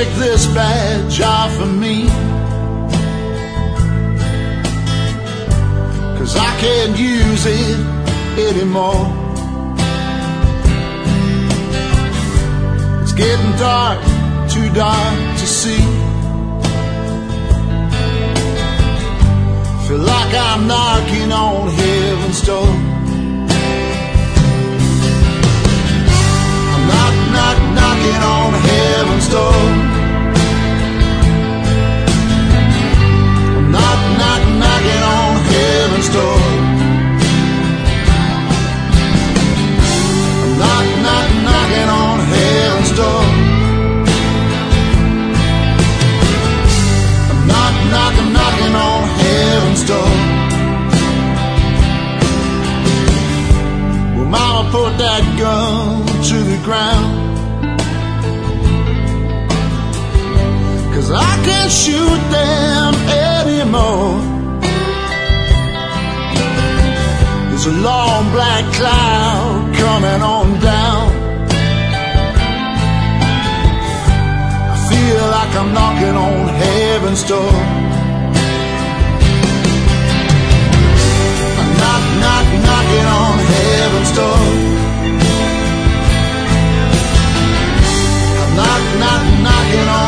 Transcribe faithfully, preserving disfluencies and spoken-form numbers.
take this badge off of me, 'cause I can't use it anymore. It's getting dark, too dark to see. Feel like I'm knocking on heaven's door. I'm knock, knock, knocking on heaven's door. I'm knock, knock, knocking on heaven's door. I'm knock, knock, knocking on heaven's door. I'm knock, knock, knocking on heaven's door. Well, Mama put that gun to the ground, 'cause I can't shoot them anymore. There's a long black cloud coming on down. I feel like I'm knocking on heaven's door. I'm knock, knock, knocking on heaven's door. I'm knock, knock, knocking on